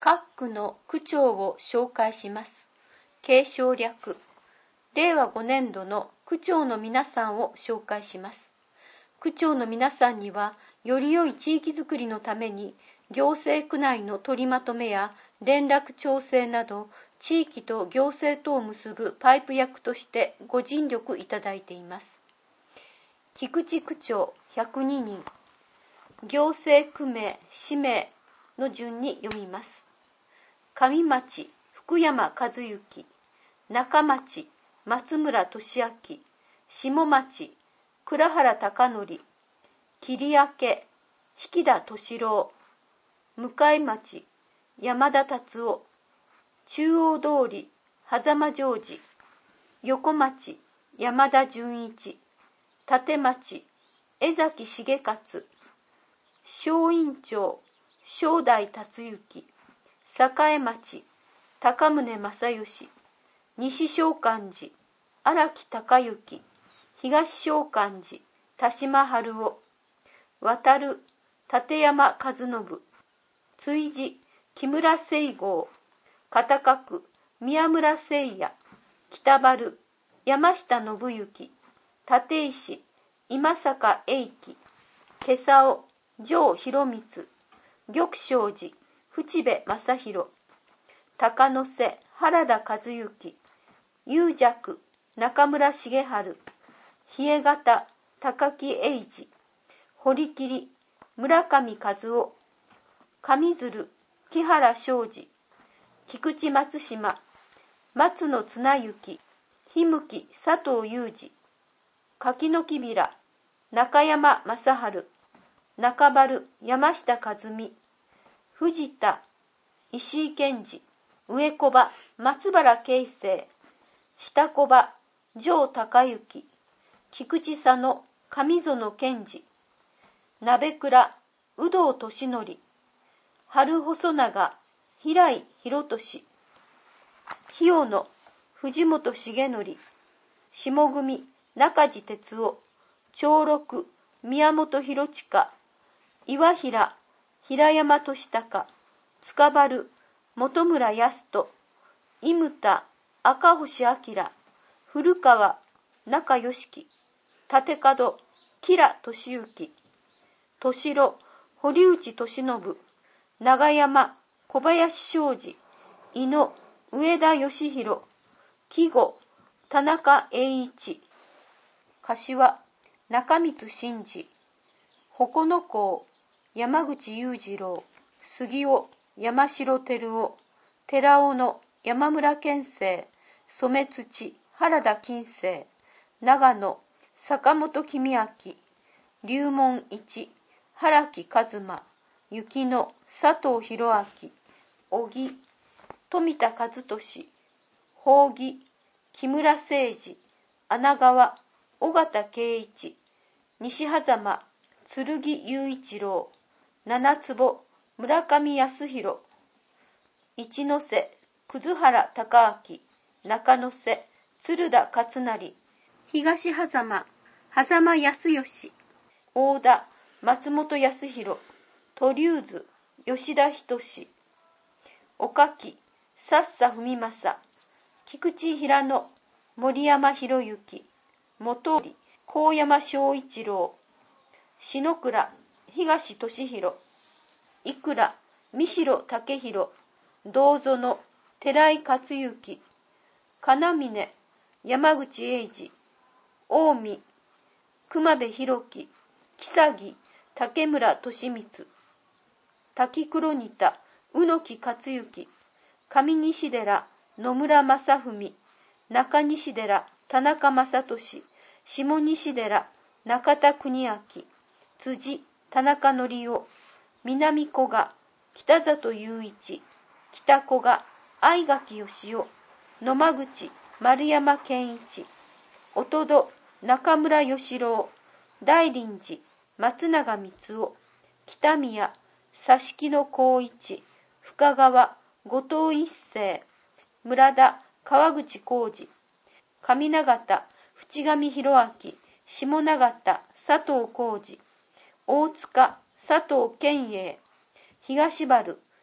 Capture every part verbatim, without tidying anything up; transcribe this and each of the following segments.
各区の区長を紹介します。継承略。れいわごねんどの区長の皆さんを紹介します。区長の皆さんには、より良い地域づくりのために、行政区内の取りまとめや連絡調整など、地域と行政とを結ぶパイプ役としてご尽力いただいています。菊池区長ひゃくににん、行政区名、氏名の順に読みます。上町、福山和幸、中町、松村俊明、下町、倉原貴則、切明、引田敏郎、向町、山田達夫、中央通り、狭間ジョージ、横町、山田純一、立町、江崎重勝、小院長、正代達之、栄町、高宗正義、西召喚寺、荒木隆之、東召喚寺、田島春夫、渡る、立山和信、追事、木村清郷、片角、宮村誠也、北原、山下信之、立石、今坂英樹、今朝城博光、玉正寺、淵部正弘、高野瀬、原田和幸、有弱、中村茂春、稗方、高木英二、堀切、村上和夫、上鶴、木原昌司、菊池松島、松野綱之、檜吹佐藤裕二、柿の木平、中山正治、中原山下和美、藤田、石井健二、上小場、松原慶生、下小場、城隆之、菊池佐野、上園健二、鍋倉、有働俊則、春細長、平井博俊、日尾野、藤本重則、下組、中地哲夫、長六、宮本博親、岩平、平山俊孝、塚原、本村康人、伊牟田、赤星明、古川、中良樹、立門、吉良俊之、敏郎、堀内俊信、長山、小林昌司、井野、上田義弘、季語、田中栄一、柏、中光真治、鉾野公、山口裕次郎、杉尾、山城照夫、寺尾の山村健生、染土、原田金星、長野、坂本公明、龍門一、原木一馬、雪野、佐藤弘明、小木、富田和俊、宝木、木村誠二、穴川、尾形圭一、西狭間、剣雄一郎、七坪、村上康弘、一ノ瀬、葛原孝明、中野瀬、鶴田勝成、東狭間、狭間康義、大田、松本康弘、鳥生吉田仁、岡木、佐々文正、菊池平野、森山博之、元織、高山正一郎、篠倉、東俊弘、生倉、三代武弘、道園、寺井克之、金峰、山口英二、近江、熊部弘樹、木崎、竹村俊光、滝黒仁田、宇野木克之、上西寺、野村正文、中西寺、田中正俊、下西寺、中田邦明、辻、田中則夫、南古賀、北里雄一、北古賀、相垣義夫、野間口、丸山健一、音戸、中村義郎、大林寺、松永光夫、北宮、佐敷野光一、深川、後藤一世、村田、川口浩二、上長田、淵上博明、下長田、佐藤浩二、大塚、佐藤健英、東原、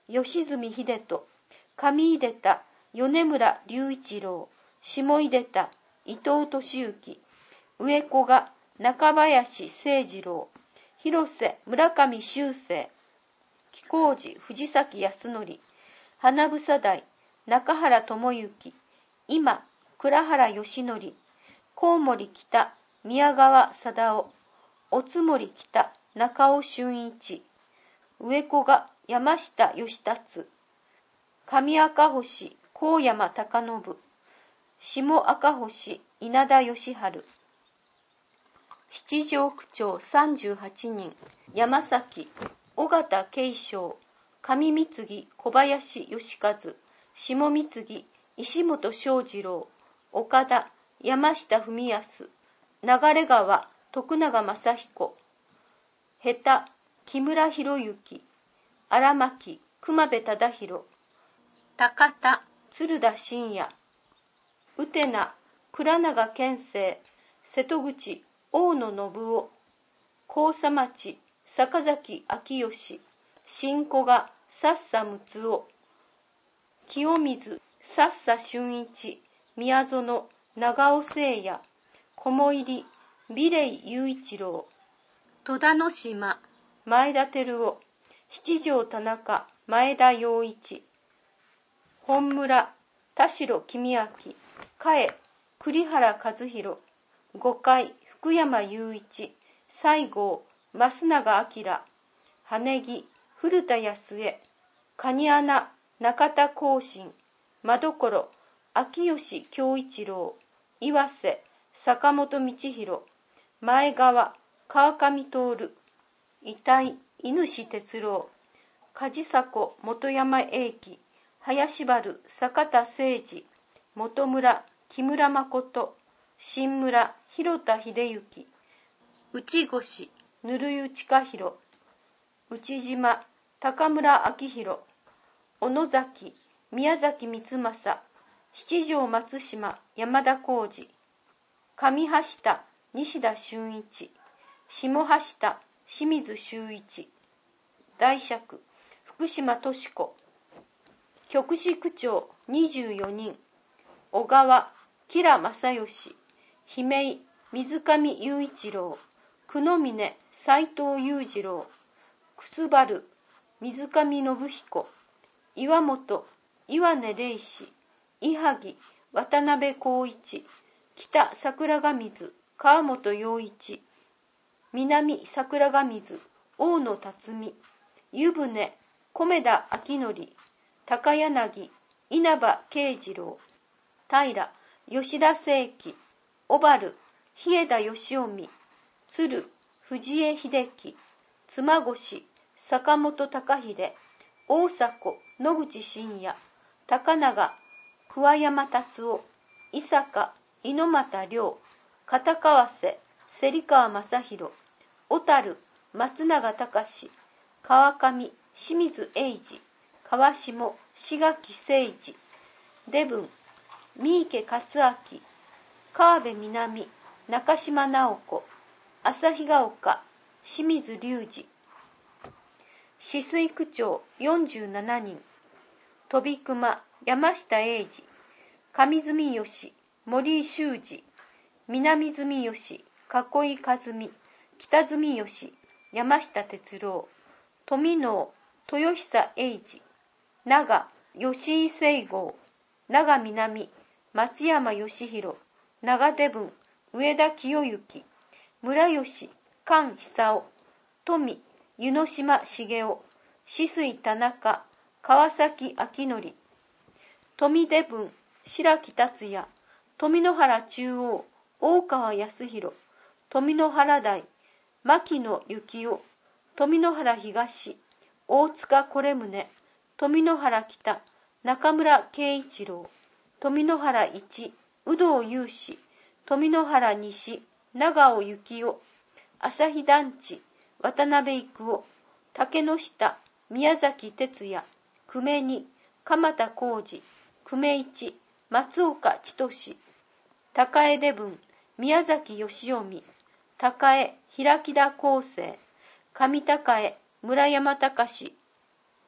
吉住秀人、上出田、米村隆一郎、下出田、伊藤俊之、上古賀、中林誠二郎、広瀬村上修正、木工事藤崎康則、花房台、中原智之、今、倉原義則、コウモリ北、宮川貞夫、おつもり北、中尾俊一、上古賀、山下義達、上赤星、高山隆信、下赤星、稲田義治、七条区長さんじゅうはちにん、山崎、尾形慶章、上三木、小林義和、下三木、石本正二郎、岡田、山下文康、流川、徳永正彦、下手、木村博之、荒牧、熊部忠宏、高田、鶴田信也、宇手名、倉永健生、瀬戸口、大野信夫、甲佐町、坂崎昭義、新古賀、佐々睦夫、清水、佐々俊一、宮園、長尾聖也、菰入、美麗雄一郎、戸田の島、前田照夫、七条田中、前田洋一、本村、田代公明、加江、栗原和弘、五階、福山雄一、西郷、増永明、羽木、古田康江、蟹穴、中田光信、真所、秋吉京一郎、岩瀬、坂本道弘、前川、川上徹、遺体、犬主哲郎、梶迫本山英樹、林原、坂田誠二、本村、木村誠、新村、広田秀幸、内越、ぬるゆ親弘、内島、高村明宏、小野崎、宮崎光正、七条松島、山田浩二、上橋田、西田俊一、下橋田、清水修一、大釈、福島敏子、局司区長にじゅうよにん、小川、吉良正義、姫井、水上雄一郎、久野峰、斎藤裕次郎、楠原、水上信彦、岩本、岩根礼士、伊萩、渡辺光一、北桜ヶ水、川本洋一、南桜ヶ水、大野辰巳、湯船、米田明則、高柳、稲葉慶次郎、平、吉田聖輝、小原、日枝義臣、鶴、藤江秀樹、妻越、坂本隆秀、大迫、野口真也、高永、桑山達夫、伊坂、猪俣亮、片川瀬、芹川正宏、小樽、松永隆、川上、清水英二、川下、志垣誠一、出文、三池克明、川辺南、中島直子、旭ヶ丘、清水隆二、止水区長よんじゅうななにん、飛熊、山下英二、上住吉、森井修二、南住吉、囲和美、北住吉、山下哲郎、富能、豊久英二、長、吉井聖剛、長南、松山義弘、長出文、上田清之、村吉、菅久夫、富、湯野島茂雄、止水田中、川崎明則、富出文、白木達也、富野原中央、大川康弘、富野原台、牧野幸男、富野原東、大塚惟宗、富野原北、中村圭一郎、富野原一、有働雄志、富野原西、長尾幸男、朝日団地、渡辺育夫、竹之下、宮崎哲也、久米二、鎌田浩二、久米一、松岡千歳、高江出文、宮崎義臣、高江、平木田康生、上高江、村山隆、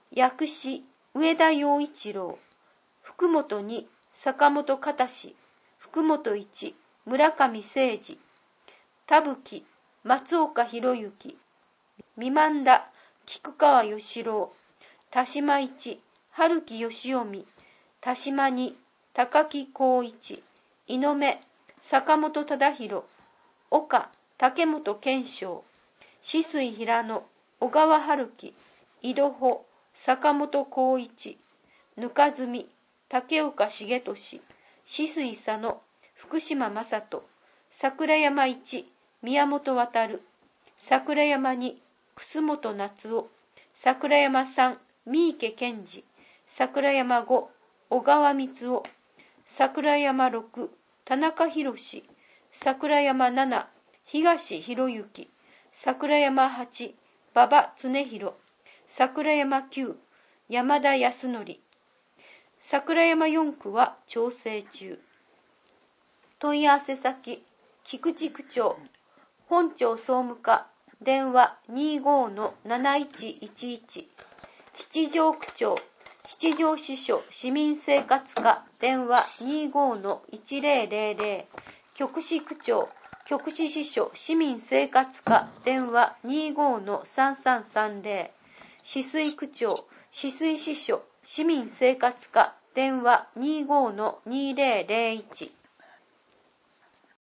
薬師上田洋一郎、福本に坂本片氏、福本一村上誠二、田吹松岡博之、三万田菊川義郎、田島一春木義臣、田島二高木光一、井上坂本忠弘、岡竹本健章、止水平野小川春樹、井戸穂坂本光一、ぬかずみ竹岡重俊、止水佐野福島正人、桜山一宮本渡、桜山二楠本夏夫、桜山三三池健二、桜山五小川光夫、桜山六田中博、桜山七東博之、桜山八馬場恒弘、桜山九山田康則、桜山四区は調整中。問い合わせ先、菊池区長、本庁総務課、電話 にじゅうごのなないちいちいち、七条区長、七条支所市民生活課、電話 にじゅうごのいちぜろぜろぜろ、局市区長、局市支所市民生活課、電話 にじゅうごのさんさんさんぜろ、止水区長、止水支所市民生活課、電話 にじゅうごのにぜろぜろいち、